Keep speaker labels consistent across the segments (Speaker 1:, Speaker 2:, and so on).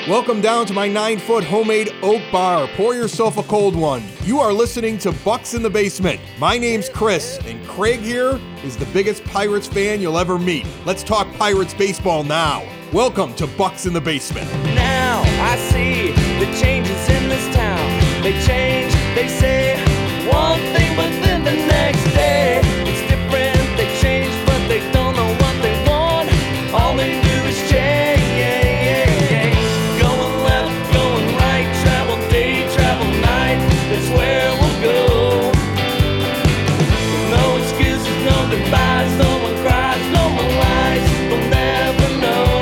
Speaker 1: Welcome down to my 9-foot homemade oak bar. Pour yourself a cold one. You are listening to Bucks in the Basement. My name's Chris, and Craig here is the biggest Pirates fan you'll ever meet. Let's talk Pirates baseball now. Welcome to Bucks in the Basement.
Speaker 2: Now I see the changes in this town. They change, they say one thing, but then the next day it's different. They change, but they don't know what they want. All they do is change. Going left, going right, travel day, travel night. That's where we'll go. No excuses, no goodbyes, no one cries, no more lies. We'll never know.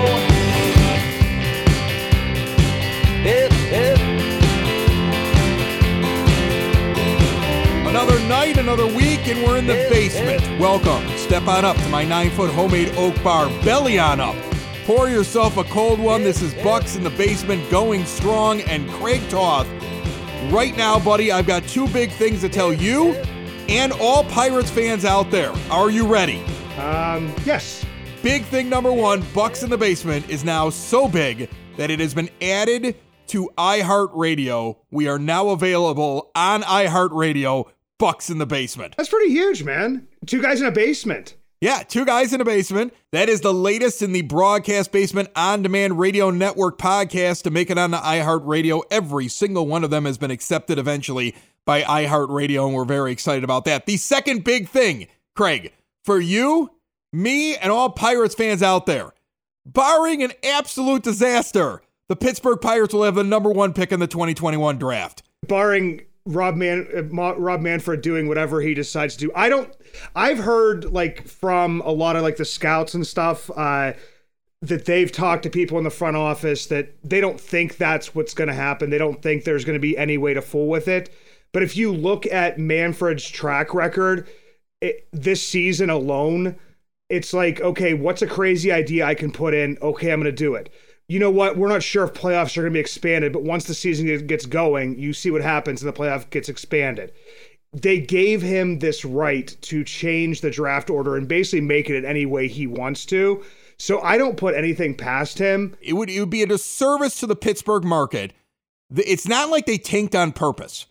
Speaker 1: Another night, another week, and we're in the basement. Welcome. Step on up to my 9-foot homemade oak bar. Belly on up. Pour yourself a cold one. This is Bucks in the Basement going strong, and Craig Toth. Right now, buddy, I've got two big things to tell you and all Pirates fans out there. Are you ready?
Speaker 3: Yes.
Speaker 1: Big thing number one, Bucks in the Basement is now so big that it has been added to iHeartRadio. We are now available on iHeartRadio, Bucks in the Basement.
Speaker 3: That's pretty huge, man. Two guys in a basement.
Speaker 1: Yeah, two guys in a basement. That is the latest in the Broadcast Basement On-Demand Radio Network podcast to make it on the iHeartRadio. Every single one of them has been accepted eventually by iHeartRadio, and we're very excited about that. The second big thing, Craig, for you, me, and all Pirates fans out there, barring an absolute disaster, the Pittsburgh Pirates will have the number one pick in the 2021 draft.
Speaker 3: Barring Rob Manfred doing whatever he decides to do. I've heard from a lot of the scouts and stuff that they've talked to people in the front office that they don't think that's what's going to happen. They don't think there's going to be any way to fool with it. But if you look at Manfred's track record this season alone, it's okay, what's a crazy idea I can put in? Okay, I'm going to do it. You know what? We're not sure if playoffs are going to be expanded, but once the season gets going, you see what happens and the playoff gets expanded. They gave him this right to change the draft order and basically make it any way he wants to. So I don't put anything past him.
Speaker 1: It would be a disservice to the Pittsburgh market. It's not like they tanked on purpose.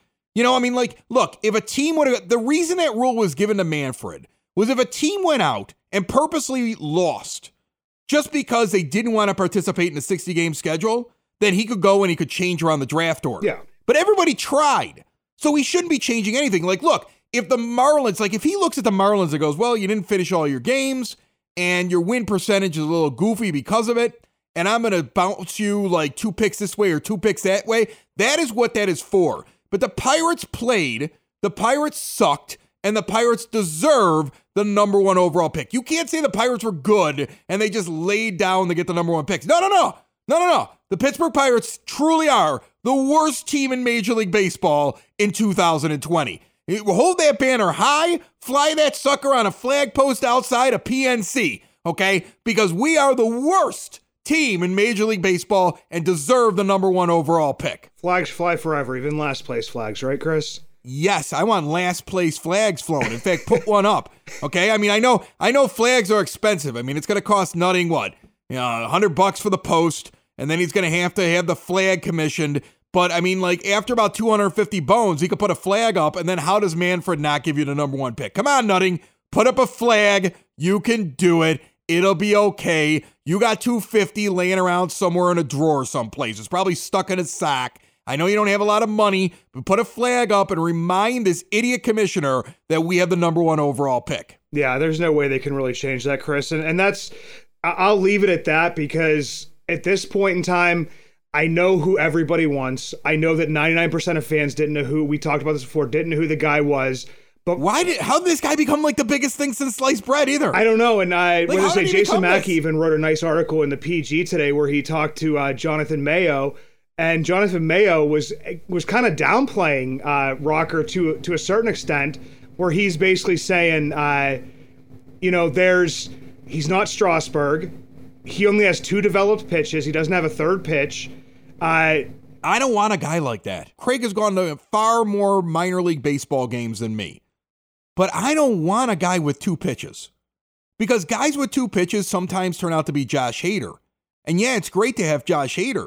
Speaker 1: Look, if a team would have, the reason that rule was given to Manfred was if a team went out and purposely lost just because they didn't want to participate in a 60-game schedule, then he could go and he could change around the draft order.
Speaker 3: Yeah.
Speaker 1: But everybody tried, so he shouldn't be changing anything. Look, if the Marlins, if he looks at the Marlins and goes, well, you didn't finish all your games, and your win percentage is a little goofy because of it, and I'm going to bounce you 2 picks this way or 2 picks that way, that is what that is for. But the Pirates played, the Pirates sucked, and the Pirates deserve the number one overall pick. You can't say the Pirates were good and they just laid down to get the number one picks. No. The Pittsburgh Pirates truly are the worst team in Major League Baseball in 2020. Hold that banner high, fly that sucker on a flag post outside a PNC, okay? Because we are the worst team in Major League Baseball and deserve the number one overall pick.
Speaker 3: Flags fly forever, even last place flags, right, Chris?
Speaker 1: Yes, I want last place flags flown. In fact, put one up. Okay, I know flags are expensive. It's going to cost nothing. What? $100 for the post, and then he's going to have the flag commissioned. But after about 250 bones, he could put a flag up. And then how does Manfred not give you the number one pick? Come on, Nutting, put up a flag. You can do it. It'll be okay. You got 250 laying around somewhere in a drawer someplace. It's probably stuck in his sock. I know you don't have a lot of money, but put a flag up and remind this idiot commissioner that we have the number one overall pick.
Speaker 3: Yeah, there's no way they can really change that, Chris. And that's, I'll leave it at that because at this point in time, I know who everybody wants. I know that 99% of fans didn't know who, we talked about this before, didn't know who the guy was. But how did this guy become the biggest thing since sliced bread either? I don't know. And Jason Mackey even wrote a nice article in the PG today where he talked to Jonathan Mayo. And Jonathan Mayo was kind of downplaying Rocker to a certain extent, where he's basically saying, he's not Strasburg. He only has 2 developed pitches. He doesn't have a third pitch.
Speaker 1: I don't want a guy like that. Craig has gone to far more minor league baseball games than me. But I don't want a guy with 2 pitches. Because guys with 2 pitches sometimes turn out to be Josh Hader. And yeah, it's great to have Josh Hader.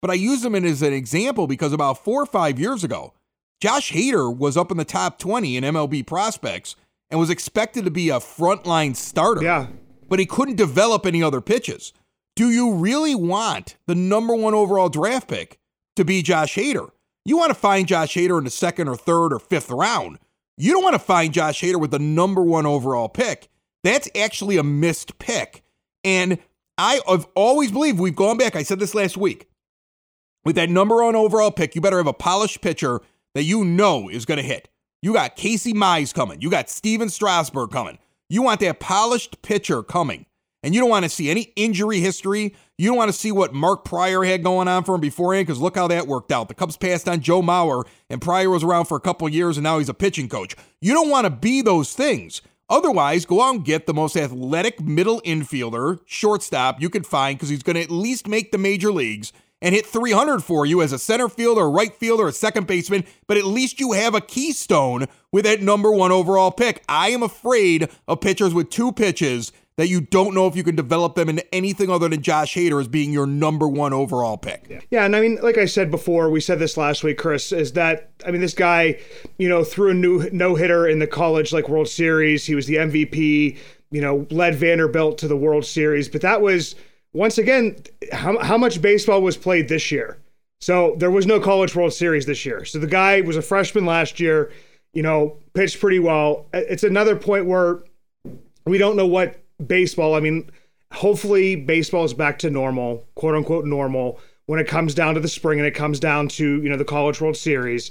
Speaker 1: but I use him as an example because about 4 or 5 years ago, Josh Hader was up in the top 20 in MLB prospects and was expected to be a frontline starter.
Speaker 3: Yeah.
Speaker 1: But he couldn't develop any other pitches. Do you really want the number 1 overall draft pick to be Josh Hader? You want to find Josh Hader in the 2nd or 3rd or 5th round. You don't want to find Josh Hader with the number 1 overall pick. That's actually a missed pick. And I've always believed, we've gone back, I said this last week, with that number 1 overall pick, you better have a polished pitcher that you know is going to hit. You got Casey Mize coming. You got Steven Strasburg coming. You want that polished pitcher coming. And you don't want to see any injury history. You don't want to see what Mark Pryor had going on for him beforehand, because look how that worked out. The Cubs passed on Joe Mauer, and Pryor was around for a couple of years, and now he's a pitching coach. You don't want to be those things. Otherwise, go out and get the most athletic middle infielder, shortstop you can find, because he's going to at least make the major leagues and hit 300 for you as a center fielder, a right fielder, a second baseman, but at least you have a keystone with that number 1 overall pick. I am afraid of pitchers with 2 pitches that you don't know if you can develop them into anything other than Josh Hader as being your number 1 overall pick.
Speaker 3: Yeah, and I mean, like I said before, we said this last week, Chris, is that, I mean, this guy, threw a no-hitter in the college World Series. He was the MVP, led Vanderbilt to the World Series. But that was, once again, how much baseball was played this year. So there was no College World Series this year. So the guy was a freshman last year, pitched pretty well. It's another point where we don't know what baseball, I mean, hopefully baseball is back to normal, quote unquote normal, when it comes down to the spring and it comes down to, the College World Series.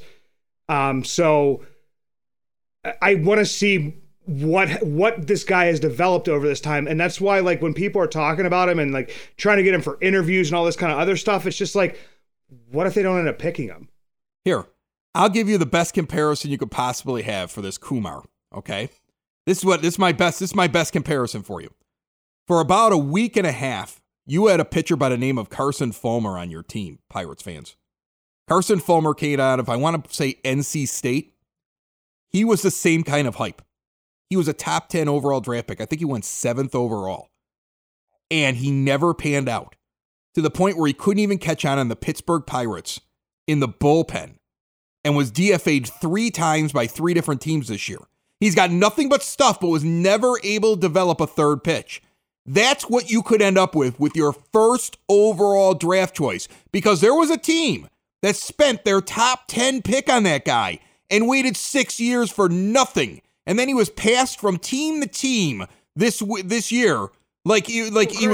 Speaker 3: So I want to see what this guy has developed over this time. And that's why, when people are talking about him and trying to get him for interviews and all this kind of other stuff, it's just what if they don't end up picking him?
Speaker 1: Here, I'll give you the best comparison you could possibly have for this Kumar. Okay. This is my best comparison for you. For about a week and a half, you had a pitcher by the name of Carson Fulmer on your team, Pirates fans. Carson Fulmer came out of, I want to say, NC State. He was the same kind of hype. He was a top 10 overall draft pick. I think he went 7th overall. And he never panned out, to the point where he couldn't even catch on the Pittsburgh Pirates in the bullpen and was DFA'd 3 times by 3 different teams this year. He's got nothing but stuff, but was never able to develop a third pitch. That's what you could end up with your first overall draft choice, because there was a team that spent their top 10 pick on that guy and waited 6 years for nothing. And then he was passed from team to team this year he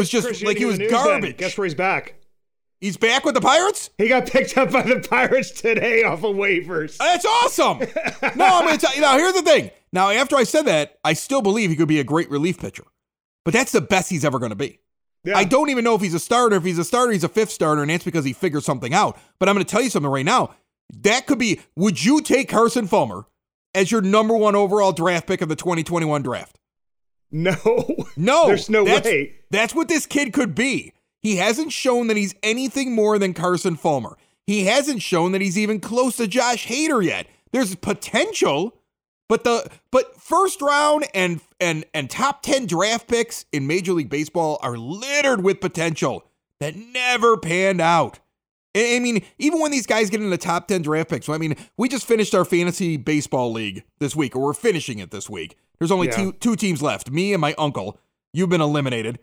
Speaker 1: was garbage.
Speaker 3: Guess where he's back?
Speaker 1: He's back with the Pirates?
Speaker 3: He got picked up by the Pirates today off of waivers.
Speaker 1: That's awesome. No, I'm going to tell you. Now, here's the thing. Now, after I said that, I still believe he could be a great relief pitcher. But that's the best he's ever going to be. Yeah. I don't even know if he's a starter. If he's a starter, he's a 5th starter, and that's because he figured something out. But I'm going to tell you something right now. That could be, would you take Carson Fulmer as your number 1 overall draft pick of the 2021 draft?
Speaker 3: No.
Speaker 1: No.
Speaker 3: There's no way.
Speaker 1: That's what this kid could be. He hasn't shown that he's anything more than Carson Fulmer. He hasn't shown that he's even close to Josh Hader yet. There's potential, but first round and top 10 draft picks in Major League Baseball are littered with potential that never panned out. I mean, even when these guys get in the top 10 draft picks, we just finished our fantasy baseball league this week, or we're finishing it this week. There's only two teams left, me and my uncle. You've been eliminated.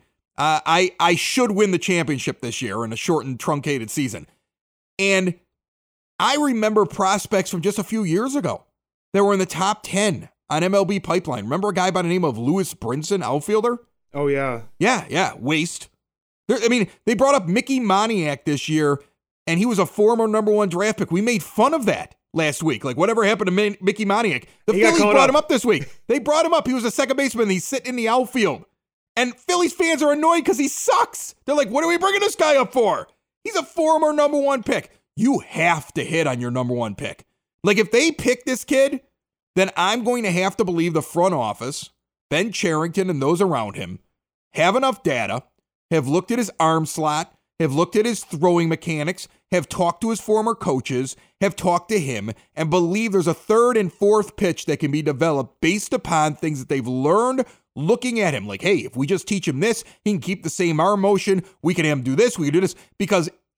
Speaker 1: I should win the championship this year in a shortened, truncated season. And I remember prospects from just a few years ago that were in the top 10 on MLB Pipeline. Remember a guy by the name of Lewis Brinson, outfielder?
Speaker 3: Oh, yeah.
Speaker 1: Yeah, waste. They brought up Mickey Moniak this year, and he was a former number 1 draft pick. We made fun of that last week. Whatever happened to Mickey Moniak? The Phillies brought him up this week. They brought him up. He was a second baseman. He's sitting in the outfield. And Phillies fans are annoyed because he sucks. They're like, what are we bringing this guy up for? He's a former number 1 pick. You have to hit on your number 1 pick. If they pick this kid, then I'm going to have to believe the front office, Ben Cherington and those around him, have enough data, have looked at his arm slot, have looked at his throwing mechanics, have talked to his former coaches, have talked to him, and believe there's a 3rd and 4th pitch that can be developed based upon things that they've learned looking at him. Hey, if we just teach him this, he can keep the same arm motion. We can have him do this. We can do this. Because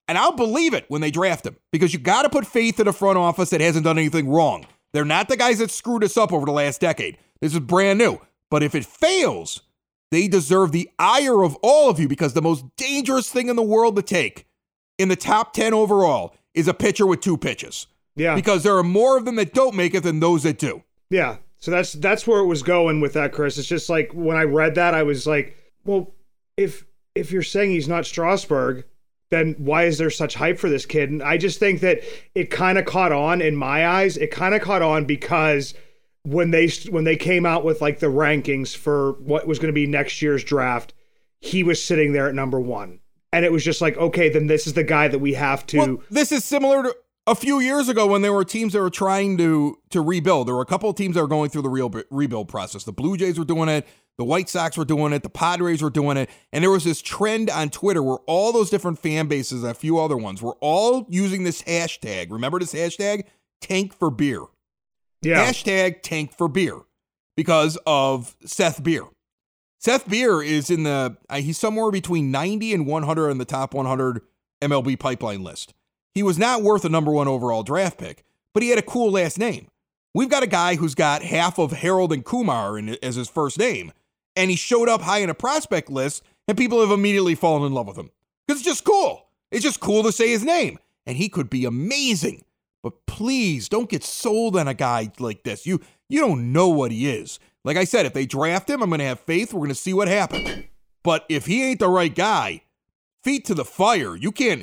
Speaker 1: And I'll believe it when they draft him because you got to put faith in a front office that hasn't done anything wrong. They're not the guys that screwed us up over the last decade. This is brand new. But if it fails, they deserve the ire of all of you because the most dangerous thing in the world to take in the top 10 overall is a pitcher with 2 pitches.
Speaker 3: Yeah.
Speaker 1: Because there are more of them that don't make it than those that do.
Speaker 3: Yeah. So that's where it was going with that, Chris. It's just like when I read that, I was like, well, if you're saying he's not Strasburg, then why is there such hype for this kid? And I just think that it kind of caught on in my eyes. It kind of caught on because when they came out with like the rankings for what was going to be next year's draft, he was sitting there at number 1. And it was just like, okay, then this is the guy that we have to.
Speaker 1: Well, this is similar to a few years ago when there were teams that were trying to rebuild. There were a couple of teams that were going through the rebuild process. The Blue Jays were doing it. The White Sox were doing it. The Padres were doing it. And there was this trend on Twitter where all those different fan bases and a few other ones were all using this hashtag. Remember this hashtag? Tank for beer.
Speaker 3: Yeah.
Speaker 1: Hashtag tank for beer because of Seth Beer. Seth Beer is he's somewhere between 90 and 100 on the top 100 MLB pipeline list. He was not worth a number 1 overall draft pick, but he had a cool last name. We've got a guy who's got half of Harold and Kumar as his first name, and he showed up high in a prospect list, and people have immediately fallen in love with him. Because it's just cool. It's just cool to say his name, and he could be amazing. But please don't get sold on a guy like this. You don't know what he is. Like I said, if they draft him, I'm going to have faith. We're going to see what happens. But if he ain't the right guy, feet to the fire. You can't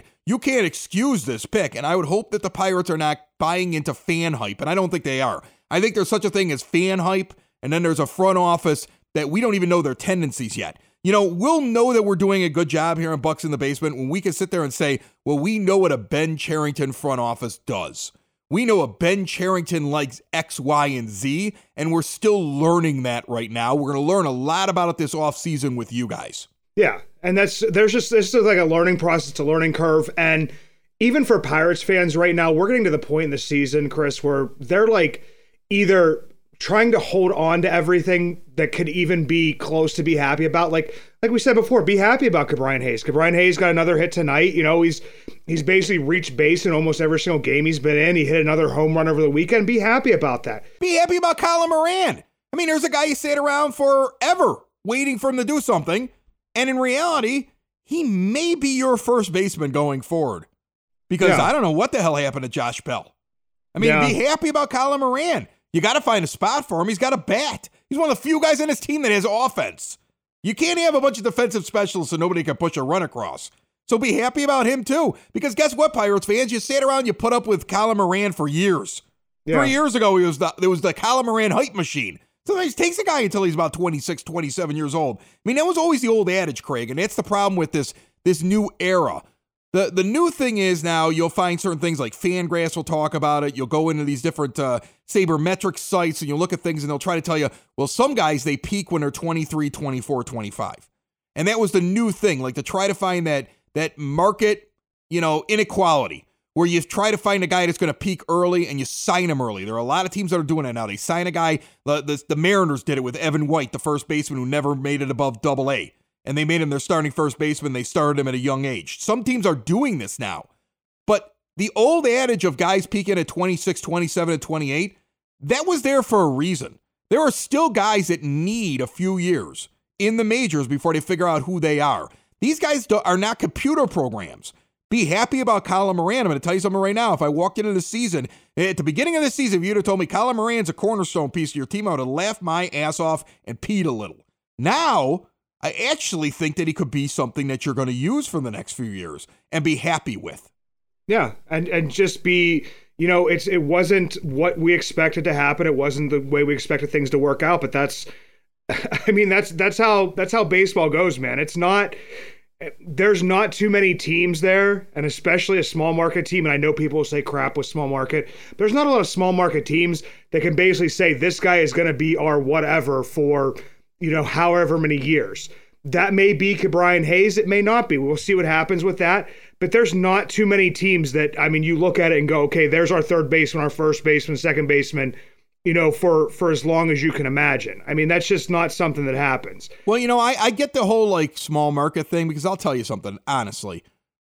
Speaker 1: excuse this pick. And I would hope that the Pirates are not buying into fan hype. And I don't think they are. I think there's such a thing as fan hype. And then there's a front office that we don't even know their tendencies yet. You know, we'll know that we're doing a good job here in Bucks in the Basement when we can sit there and say, well, we know what a Ben Cherington front office does. We know a Ben Cherington likes X, Y, and Z, and we're still learning that right now. We're going to learn a lot about it this offseason with you guys.
Speaker 3: Yeah, and this is like a learning process, it's a learning curve, and even for Pirates fans right now, we're getting to the point in the season, Chris, where they're like either trying to hold on to everything that could even be close to be happy about. Like we said before, be happy about Ke'Bryan Hayes. Ke'Bryan Hayes got another hit tonight. You know, he's basically reached base in almost every single game he's been in. He hit another home run over the weekend. Be happy about that.
Speaker 1: Be happy about Colin Moran. I mean, there's a guy you sat around forever waiting for him to do something. And in reality, he may be your first baseman going forward. Because I don't know what the hell happened to Josh Bell. I mean, be happy about Colin Moran. You got to find a spot for him. He's got a bat. He's one of the few guys on his team that has offense. You can't have a bunch of defensive specialists so nobody can push a run across. So be happy about him too. Because guess what, Pirates fans? You sat around, you put up with Colin Moran for years. Yeah. 3 years ago, there was the Colin Moran hype machine. Sometimes it takes a guy until he's about 26, 27 years old. I mean, that was always the old adage, Craig, and that's the problem with this new era. The new thing is now you'll find certain things like Fangraphs will talk about it. You'll go into these different sabermetric sites and you'll look at things and they'll try to tell you, well, some guys, they peak when they're 23, 24, 25. And that was the new thing, like to try to find that market, inequality where you try to find a guy that's going to peak early and you sign him early. There are a lot of teams that are doing that now. They sign a guy, the Mariners did it with Evan White, the first baseman who never made it above AA. And they made him their starting first baseman. They started him at a young age. Some teams are doing this now. But the old adage of guys peaking at 26, 27, and 28, that was there for a reason. There are still guys that need a few years in the majors before they figure out who they are. These guys are not computer programs. Be happy about Colin Moran. I'm going to tell you something right now. If I walked into the season, at the beginning of the season, if you'd have told me Colin Moran's a cornerstone piece of your team, I would have laughed my ass off and peed a little. Now, I actually think that he could be something that you're going to use for the next few years and be happy with.
Speaker 3: Yeah, and just be, it wasn't what we expected to happen. It wasn't the way we expected things to work out, but that's how baseball goes, man. There's not too many teams there, and especially a small market team, and I know people will say crap with small market. There's not a lot of small market teams that can basically say this guy is going to be our whatever for however many years. That may be Ke'Bryan Hayes. It may not be. We'll see what happens with that. But there's not too many teams that, you look at it and go, okay, there's our third baseman, our first baseman, second baseman, for as long as you can imagine. I mean, that's just not something that happens.
Speaker 1: Well, I get the whole small market thing because I'll tell you something, honestly.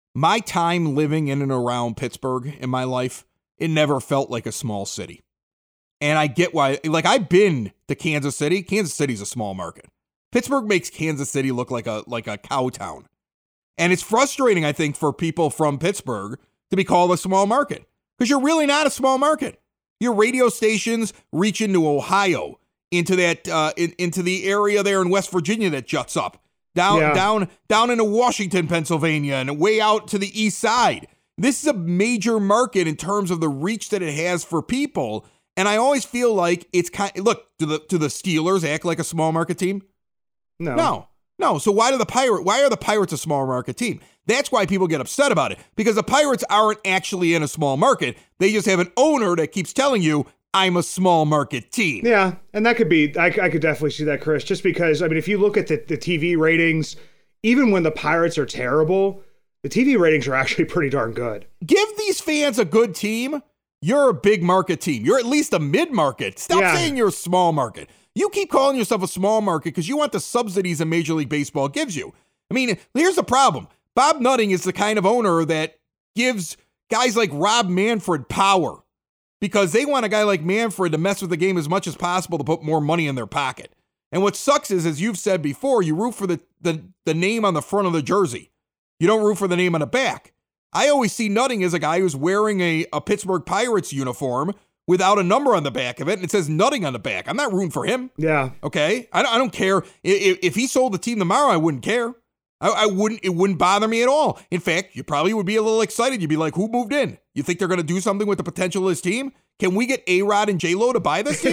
Speaker 1: my time living in and around Pittsburgh in my life, it never felt like a small city. And I get why, like, I've been to Kansas City. Kansas City's a small market. Pittsburgh makes Kansas City look like a cow town. And it's frustrating, I think, for people from Pittsburgh to be called a small market, because you're really not a small market. Your radio stations reach into Ohio, into that into the area there in West Virginia that juts up, down into Washington, Pennsylvania, and way out to the east side. This is a major market in terms of the reach that it has for people. And I always feel like it's look, do the Steelers act like a small market team? No. So why are the Pirates a small market team? That's why people get upset about it, because the Pirates aren't actually in a small market. They just have an owner that keeps telling you, I'm a small market team.
Speaker 3: Yeah, and that could be, I could definitely see that, Chris, just because, I mean, if you look at the TV ratings, even when the Pirates are terrible, the TV ratings are actually pretty darn good.
Speaker 1: Give these fans a good team. You're a big market team. You're at least a mid-market. Stop saying you're a small market. You keep calling yourself a small market because you want the subsidies that Major League Baseball gives you. I mean, here's the problem. Bob Nutting is the kind of owner that gives guys like Rob Manfred power, because they want a guy like Manfred to mess with the game as much as possible to put more money in their pocket. And what sucks is, as you've said before, you root for the name on the front of the jersey. You don't root for the name on the back. I always see Nutting as a guy who's wearing a Pittsburgh Pirates uniform without a number on the back of it, and it says Nutting on the back. I'm not rooting for him.
Speaker 3: Yeah.
Speaker 1: Okay? I don't care. If he sold the team tomorrow, I wouldn't care. I wouldn't. It wouldn't bother me at all. In fact, you probably would be a little excited. You'd be like, who moved in? You think they're going to do something with the potential of this team? Can we get A-Rod and J-Lo to buy this team?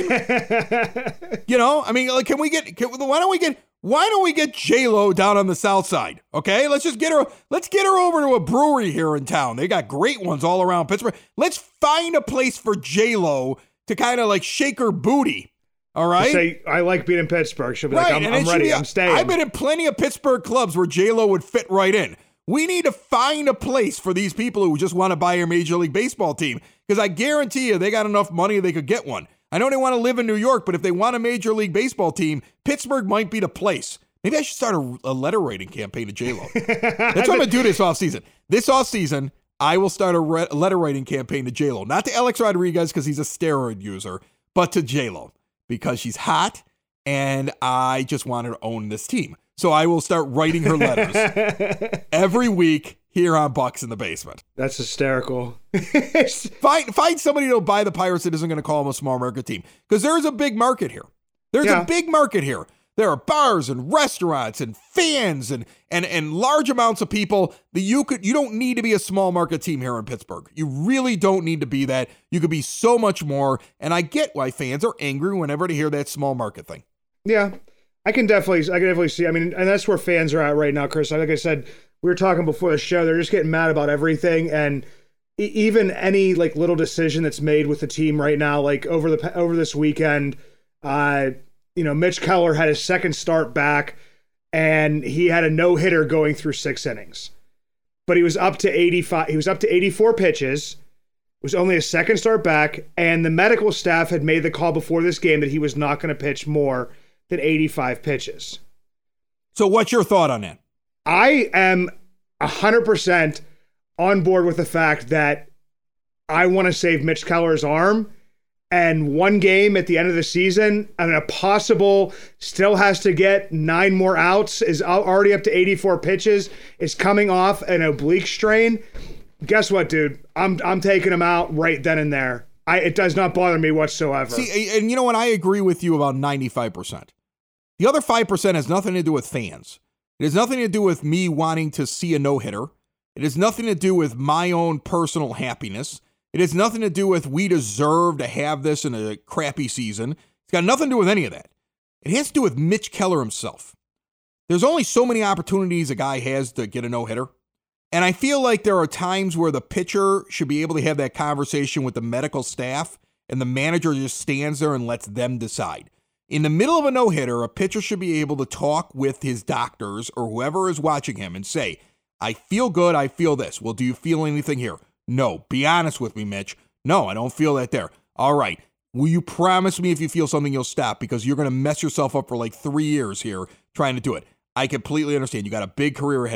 Speaker 1: You know, I mean, like, why don't we get J-Lo down on the south side? Okay, let's get her over to a brewery here in town. They got great ones all around Pittsburgh. Let's find a place for J-Lo to kind of like shake her booty. All right.
Speaker 3: Say, I like being in Pittsburgh. She'll be like, I'm ready. I'm staying.
Speaker 1: I've been in plenty of Pittsburgh clubs where J-Lo would fit right in. We need to find a place for these people who just want to buy a Major League Baseball team, because I guarantee you they got enough money they could get one. I know they want to live in New York, but if they want a Major League Baseball team, Pittsburgh might be the place. Maybe I should start a letter writing campaign to J-Lo. That's what I'm going to do this offseason. This offseason, I will start a letter writing campaign to J-Lo. Not to Alex Rodriguez because he's a steroid user, but to J-Lo, because she's hot and I just want her to own this team. So I will start writing her letters every week here on Bucks in the Basement.
Speaker 3: That's hysterical.
Speaker 1: Find somebody to buy the Pirates that isn't going to call them a small market team, because there's a big market here. There's a big market here. There are bars and restaurants and fans and large amounts of people that you don't need to be a small market team here in Pittsburgh. You really don't need to be that. You could be so much more. And I get why fans are angry whenever they hear that small market thing.
Speaker 3: Yeah, I can definitely see. I mean, and that's where fans are at right now, Chris. Like I said, we were talking before the show. They're just getting mad about everything, and even any like little decision that's made with the team right now, like over this weekend. Mitch Keller had his second start back, and he had a no-hitter going through 6 innings. But he was up to 85. He was up to 84 pitches. It was only his second start back, and the medical staff had made the call before this game that he was not going to pitch more than 85 pitches.
Speaker 1: So what's your thought on that?
Speaker 3: I am 100% on board with the fact that I want to save Mitch Keller's arm. And one game at the end of the season, and a possible still has to get 9 more outs, is already up to 84 pitches, is coming off an oblique strain. Guess what, dude? I'm taking him out right then and there. It does not bother me whatsoever.
Speaker 1: See, and you know what? I agree with you about 95%. The other 5% has nothing to do with fans. It has nothing to do with me wanting to see a no-hitter. It has nothing to do with my own personal happiness. It has nothing to do with we deserve to have this in a crappy season. It's got nothing to do with any of that. It has to do with Mitch Keller himself. There's only so many opportunities a guy has to get a no-hitter. And I feel like there are times where the pitcher should be able to have that conversation with the medical staff, and the manager just stands there and lets them decide. In the middle of a no-hitter, a pitcher should be able to talk with his doctors or whoever is watching him and say, I feel good, I feel this. Well, do you feel anything here? No. Be honest with me, Mitch. No, I don't feel that there. All right. Will you promise me if you feel something, you'll stop? Because you're going to mess yourself up for like 3 years here trying to do it. I completely understand. You got a big career ahead of you.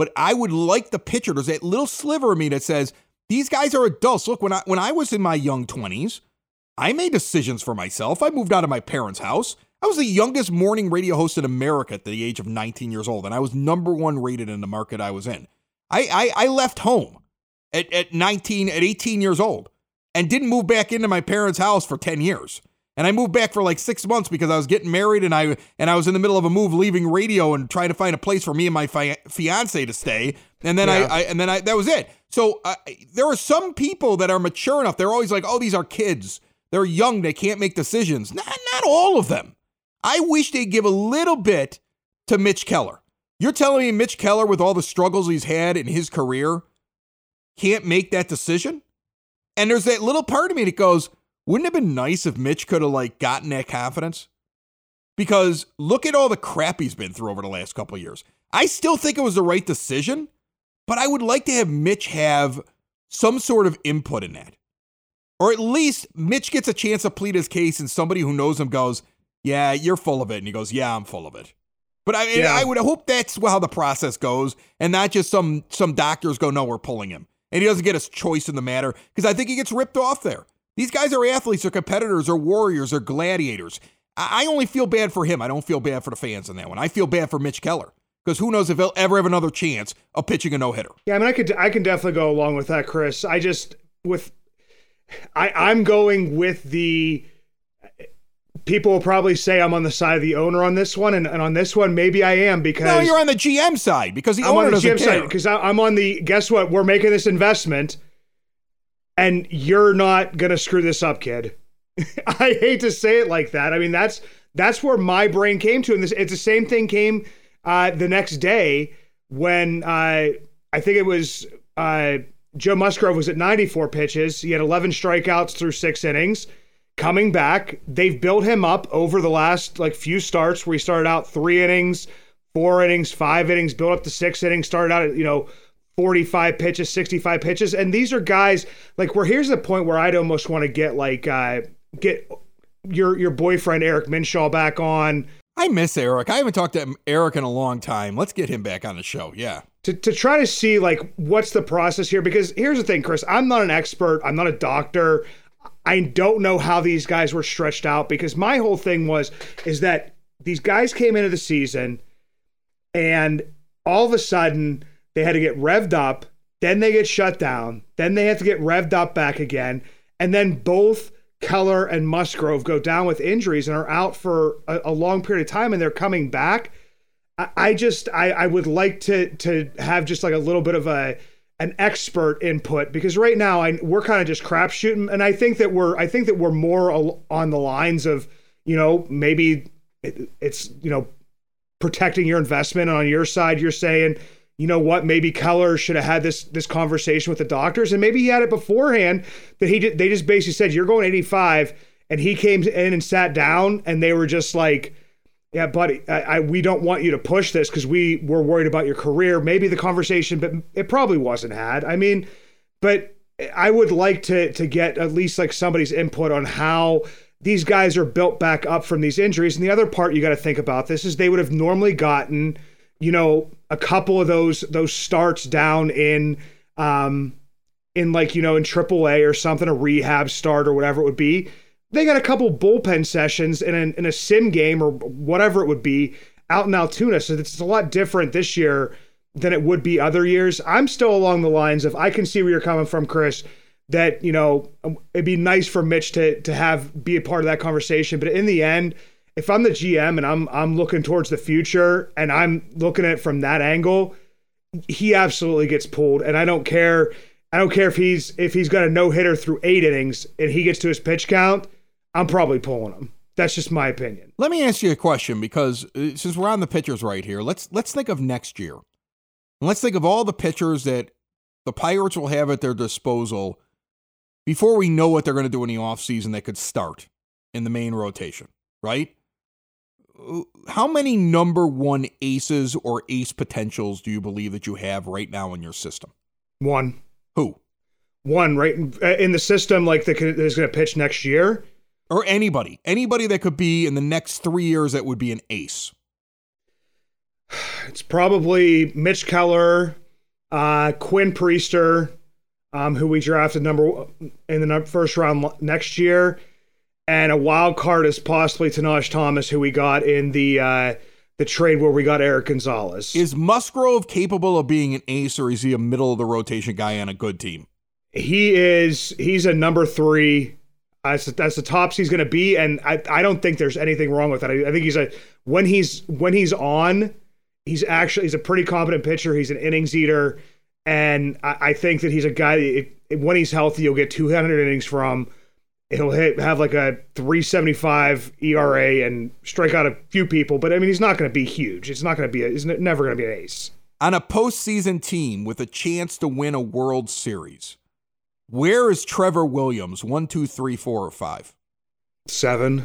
Speaker 1: but I would like the pitcher. There's that little sliver of me that says, these guys are adults. Look, when I was in my young 20s, I made decisions for myself. I moved out of my parents' house. I was the youngest morning radio host in America at the age of 19 years old, and I was number one rated in the market I was in. I left home at 18 years old and didn't move back into my parents' house for 10 years. And I moved back for like 6 months because I was getting married and I was in the middle of a move, leaving radio and trying to find a place for me and my fiance to stay. And then that was it. So there are some people that are mature enough. They're always like, oh, these are kids. They're young. They can't make decisions. Not all of them. I wish they'd give a little bit to Mitch Keller. You're telling me Mitch Keller, with all the struggles he's had in his career, can't make that decision? And there's that little part of me that goes, wouldn't it have been nice if Mitch could have like gotten that confidence? Because look at all the crap he's been through over the last couple of years. I still think it was the right decision, but I would like to have Mitch have some sort of input in that. Or at least Mitch gets a chance to plead his case and somebody who knows him goes, yeah, you're full of it. And he goes, yeah, I'm full of it. But I would hope that's how the process goes and not just some doctors go, no, we're pulling him. And he doesn't get a choice in the matter because I think he gets ripped off there. These guys are athletes or competitors or warriors or gladiators. I only feel bad for him. I don't feel bad for the fans in that one. I feel bad for Mitch Keller because who knows if he'll ever have another chance of pitching a no-hitter.
Speaker 3: Yeah, I mean, I can definitely go along with that, Chris. I'm going with the... People will probably say I'm on the side of the owner on this one, and on this one, maybe I am because...
Speaker 1: No, you're on the GM side because the owner doesn't care.
Speaker 3: Because I'm on the, guess what, we're making this investment, and you're not going to screw this up, kid. I hate to say it like that. I mean, that's where my brain came to, and it's the same thing came the next day when I think it was Joe Musgrove was at 94 pitches. He had 11 strikeouts through 6 innings. Coming back, they've built him up over the last few starts where he started out 3 innings, 4 innings, 5 innings, built up to 6 innings, started out at 45 pitches, 65 pitches. And these are guys where here's the point where I'd almost want to get your boyfriend Eric Minshaw back on.
Speaker 1: I miss Eric. I haven't talked to Eric in a long time. Let's get him back on the show. Yeah.
Speaker 3: To try to see what's the process here, because here's the thing, Chris, I'm not an expert. I'm not a doctor. I don't know how these guys were stretched out because my whole thing is that these guys came into the season and all of a sudden they had to get revved up, then they get shut down, then they have to get revved up back again, and then both Keller and Musgrove go down with injuries and are out for a long period of time, and they're coming back. I would like to have just a little bit of an expert input, because right now we're kind of just crapshooting, and I think that we're more on the lines of maybe it's protecting your investment. And on your side, you're saying maybe Keller should have had this conversation with the doctors, and maybe he had it beforehand that they just basically said you're going 85, and he came in and sat down, and they were just like, yeah, buddy, we don't want you to push this because we're worried about your career. Maybe the conversation, but it probably wasn't had. I mean, but I would like to get at least somebody's input on how these guys are built back up from these injuries. And the other part you got to think about this is they would have normally gotten, a couple of those starts down in AAA or something, a rehab start or whatever it would be. They got a couple bullpen sessions in a sim game or whatever it would be out in Altoona. So it's a lot different this year than it would be other years. I'm still along the lines of, I can see where you're coming from, Chris, that, it'd be nice for Mitch to be a part of that conversation. But in the end, if I'm the GM and I'm looking towards the future and I'm looking at it from that angle, he absolutely gets pulled. And I don't care if he's got a no-hitter through 8 innings and he gets to his pitch count, I'm probably pulling him. That's just my opinion.
Speaker 1: Let me ask you a question, because since we're on the pitchers right here, let's think of next year. And let's think of all the pitchers that the Pirates will have at their disposal before we know what they're going to do in the offseason that could start in the main rotation, right? How many number 1 aces or ace potentials do you believe that you have right now in your system?
Speaker 3: 1.
Speaker 1: Who?
Speaker 3: 1, right? In the system, that is going to pitch next year?
Speaker 1: Or anybody that could be in the next 3 years that would be an ace.
Speaker 3: It's probably Mitch Keller, Quinn Priester, who we drafted in the first round next year, and a wild card is possibly Tanaj Thomas, who we got in the trade where we got Eric Gonzalez.
Speaker 1: Is Musgrove capable of being an ace, or is he a middle of the rotation guy on a good team?
Speaker 3: He's a number 3. That's the tops he's going to be, and I don't think there's anything wrong with that. I think when he's on, he's a pretty competent pitcher. He's an innings eater, and I think that he's a guy that when he's healthy, you'll get 200 innings from. He'll have like a 3.75 ERA and strike out a few people, but I mean, he's not going to be huge. He's never going to be an ace.
Speaker 1: On a postseason team with a chance to win a World Series, where is Trevor Williams? 1, 2, 3, 4, or 5?
Speaker 3: 7.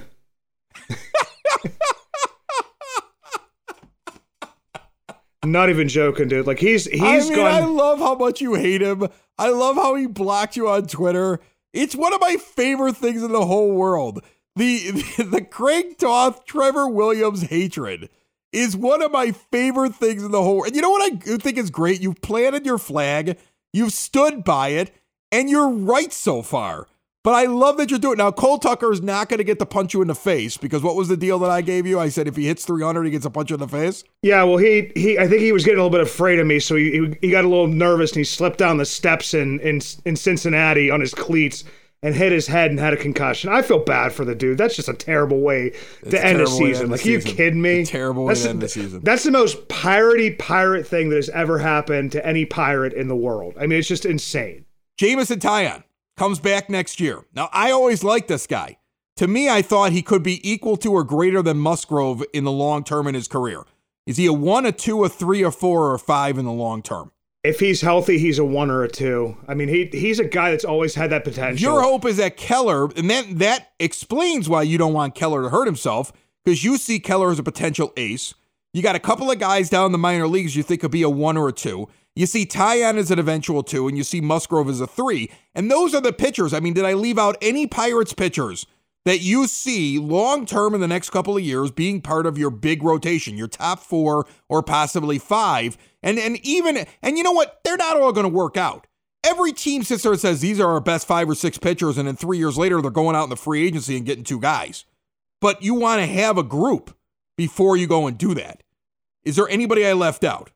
Speaker 3: Not even joking, dude. Like he's gone.
Speaker 1: I love how much you hate him. I love how he blocked you on Twitter. It's one of my favorite things in the whole world. The Craig Toth, Trevor Williams hatred is one of my favorite things in the whole world. And you know what I think is great? You've planted your flag, you've stood by it, and you're right so far. But I love that you're doing it. Now, Cole Tucker is not going to get to punch you in the face, because what was the deal that I gave you? I said if he hits 300, he gets a punch in the face. Yeah,
Speaker 3: well, I think he was getting a little bit afraid of me, so he got a little nervous, and he slipped down the steps in Cincinnati on his cleats and hit his head and had a concussion. I feel bad for the dude. That's just a terrible way to end a season. Like, are you kidding me?
Speaker 1: It's a terrible way to end the season.
Speaker 3: That's the most pirate thing that has ever happened to any pirate in the world. I mean, it's just insane.
Speaker 1: Jameson Taillon comes back next year. Now, I always liked this guy. To me, I thought he could be equal to or greater than Musgrove in the long term in his career. Is he a 1, a 2, a 3, a 4, or a 5 in the long term?
Speaker 3: If he's healthy, he's a 1 or a 2. I mean, he's a guy that's always had that potential.
Speaker 1: Your hope is that Keller, and that explains why you don't want Keller to hurt himself, because you see Keller as a potential ace. You got a couple of guys down in the minor leagues you think could be a 1 or a 2. You see Taillon as an eventual 2, and you see Musgrove as a 3. And those are the pitchers. I mean, did I leave out any Pirates pitchers that you see long-term in the next couple of years being part of your big rotation, your top 4 or possibly 5? And you know what? They're not all going to work out. Every team sits there and says, these are our best 5 or 6 pitchers, and then 3 years later, they're going out in the free agency and getting 2 guys. But you want to have a group before you go and do that. Is there anybody I left out?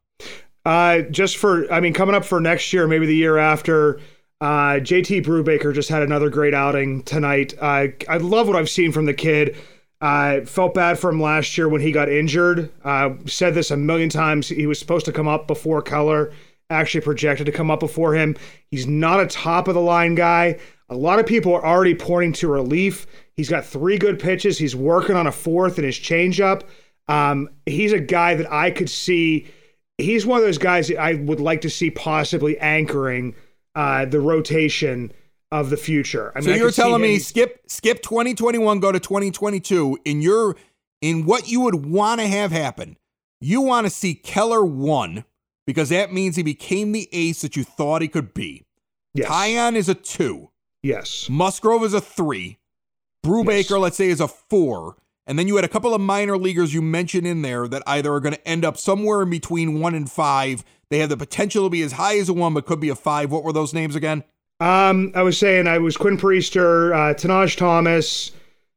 Speaker 3: Coming up for next year, maybe the year after, JT Brubaker just had another great outing tonight. I love what I've seen from the kid. Felt bad for him last year when he got injured. Said this a million times. He was supposed to come up before Keller, actually projected to come up before him. He's not a top of the line guy. A lot of people are already pointing to relief. He's got 3 good pitches. He's working on a 4th in his changeup. He's a guy that I could see. He's one of those guys that I would like to see possibly anchoring the rotation of the future. I mean,
Speaker 1: so you're telling me skip 2021, go to 2022. In what you would want to have happen, you want to see Keller 1, because that means he became the ace that you thought he could be.
Speaker 3: Yes.
Speaker 1: Taillon is a 2.
Speaker 3: Yes.
Speaker 1: Musgrove is a 3. Brubaker,
Speaker 3: yes,
Speaker 1: let's say, is a 4. And then you had a couple of minor leaguers you mentioned in there that either are going to end up somewhere in between 1 and 5. They have the potential to be as high as a 1, but could be a 5. What were those names again?
Speaker 3: I was Quinn Priester, Tanaj Thomas.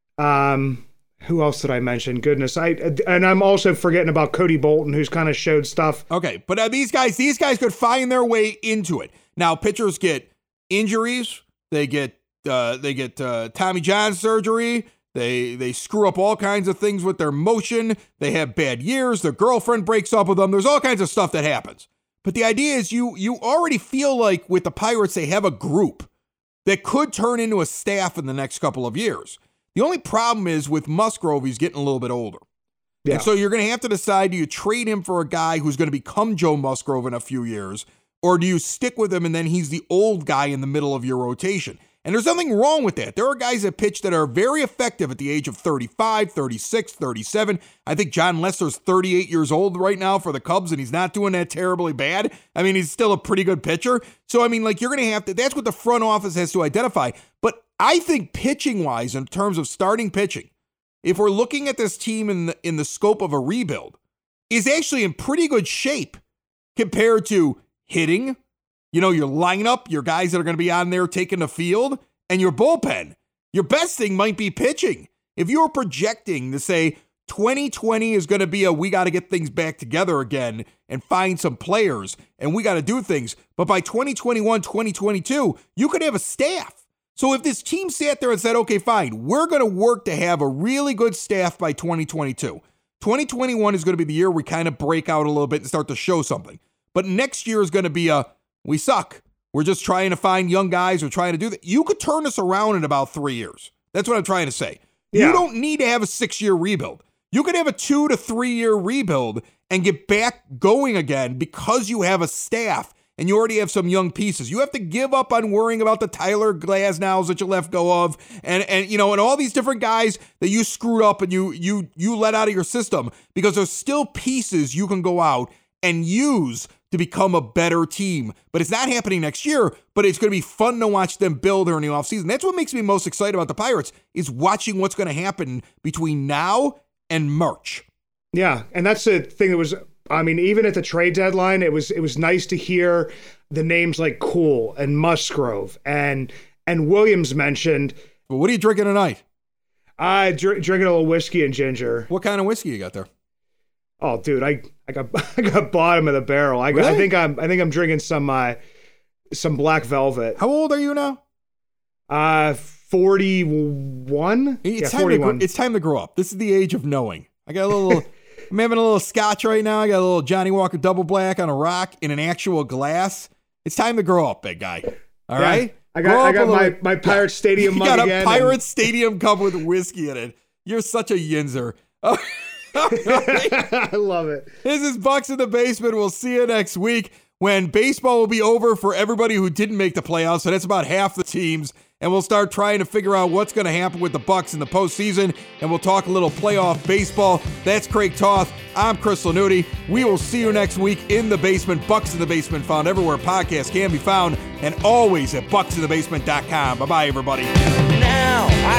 Speaker 3: Who else did I mention? Goodness. And I'm also forgetting about Cody Bolton, who's kind of showed stuff.
Speaker 1: Okay. But these guys could find their way into it. Now, pitchers get injuries. They get Tommy John surgery. They screw up all kinds of things with their motion. They have bad years. Their girlfriend breaks up with them. There's all kinds of stuff that happens. But the idea is you already feel like with the Pirates, they have a group that could turn into a staff in the next couple of years. The only problem is with Musgrove, he's getting a little bit older. Yeah. And so you're going to have to decide, do you trade him for a guy who's going to become Joe Musgrove in a few years, or do you stick with him and then he's the old guy in the middle of your rotation? And there's nothing wrong with that. There are guys that pitch that are very effective at the age of 35, 36, 37. I think John Lester's 38 years old right now for the Cubs, and he's not doing that terribly bad. I mean, he's still a pretty good pitcher. So, I mean, like, you're going to have to, that's what the front office has to identify. But I think pitching-wise, in terms of starting pitching, if we're looking at this team in the scope of a rebuild, is actually in pretty good shape compared to hitting, your lineup, your guys that are going to be on there taking the field, and your bullpen. Your best thing might be pitching. If you're projecting to say 2020 is going to be we got to get things back together again and find some players and we got to do things. But by 2021, 2022, you could have a staff. So if this team sat there and said, okay, fine, we're going to work to have a really good staff by 2022. 2021 is going to be the year we kind of break out a little bit and start to show something. But next year is going to be we suck. We're just trying to find young guys. We're trying to do that. You could turn this around in about 3 years. That's what I'm trying to say. Yeah. You don't need to have a 6-year rebuild. You could have a 2 to 3 year rebuild and get back going again because you have a staff and you already have some young pieces. You have to give up on worrying about the Tyler Glasnows that you left go of and all these different guys that you screwed up and you let out of your system, because there's still pieces you can go out and use to become a better team. But it's not happening next year, but it's going to be fun to watch them build during the offseason. That's what makes me most excited about the Pirates, is watching what's going to happen between now and March.
Speaker 3: Yeah, and that's the thing that was, even at the trade deadline, it was nice to hear the names like Cool and Musgrove and Williams mentioned.
Speaker 1: Well, what are you drinking tonight?
Speaker 3: Drinking a little whiskey and ginger.
Speaker 1: What kind of whiskey you got there?
Speaker 3: Oh, dude, I got bottom of the barrel.
Speaker 1: Really?
Speaker 3: I think I'm drinking some Black Velvet.
Speaker 1: How old are you now?
Speaker 3: 41.
Speaker 1: It's
Speaker 3: 41.
Speaker 1: It's time to grow up. This is the age of knowing. I got a little. I'm having a little scotch right now. I got a little Johnny Walker Double Black on a rock in an actual glass. It's time to grow up, big guy. All right.
Speaker 3: I got my Pirates Stadium mug again.
Speaker 1: You got a Pirates Stadium cup with whiskey in it. You're such a yinzer.
Speaker 3: I love it.
Speaker 1: This is Bucks in the Basement. We'll see you next week when baseball will be over for everybody who didn't make the playoffs. So that's about half the teams. And we'll start trying to figure out what's going to happen with the Bucks in the postseason. And we'll talk a little playoff baseball. That's Craig Toth. I'm Chris Lanuti. We will see you next week in the basement. Bucks in the Basement, found everywhere podcasts can be found, and always at bucksinthebasement.com. Bye-bye, everybody.
Speaker 2: Now